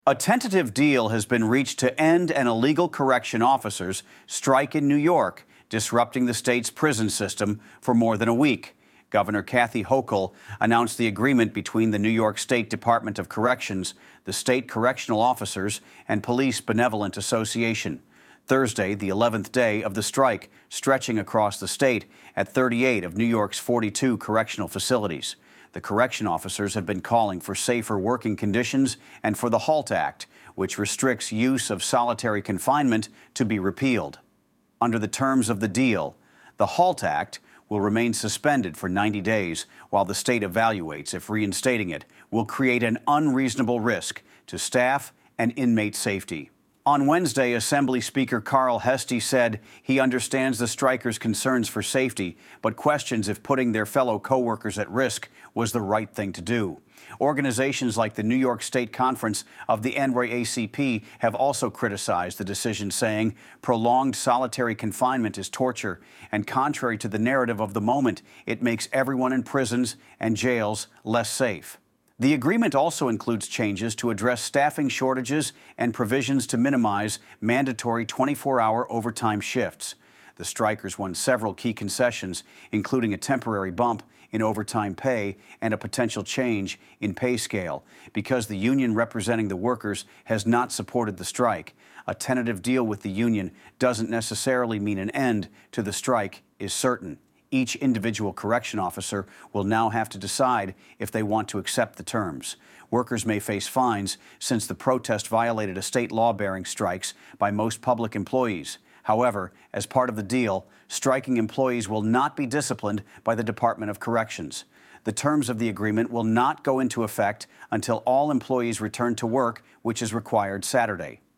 A tentative deal has been reached to end an illegal correction officers' strike in New York, disrupting the state's prison system for more than a week. Governor Kathy Hochul announced the agreement between the New York State Department of Corrections, the State Correctional Officers, and Police Benevolent Association. Thursday, the 11th day of the strike, stretching across the state at 38 of New York's 42 correctional facilities. The correction officers have been calling for safer working conditions and for the HALT Act, which restricts use of solitary confinement, to be repealed. Under the terms of the deal, the HALT Act will remain suspended for 90 days while the state evaluates if reinstating it will create an unreasonable risk to staff and inmate safety. On Wednesday, Assembly Speaker Carl Heastie said he understands the strikers' concerns for safety, but questions if putting their fellow co-workers at risk was the right thing to do. Organizations like the New York State Conference of the NYACP have also criticized the decision, saying prolonged solitary confinement is torture, and contrary to the narrative of the moment, it makes everyone in prisons and jails less safe. The agreement also includes changes to address staffing shortages and provisions to minimize mandatory 24-hour overtime shifts. The strikers won several key concessions, including a temporary bump in overtime pay and a potential change in pay scale. Because the union representing the workers has not supported the strike, a tentative deal with the union doesn't necessarily mean an end to the strike is certain. Each individual correction officer will now have to decide if they want to accept the terms. Workers may face fines since the protest violated a state law barring strikes by most public employees. However, as part of the deal, striking employees will not be disciplined by the Department of Corrections. The terms of the agreement will not go into effect until all employees return to work, which is required Saturday.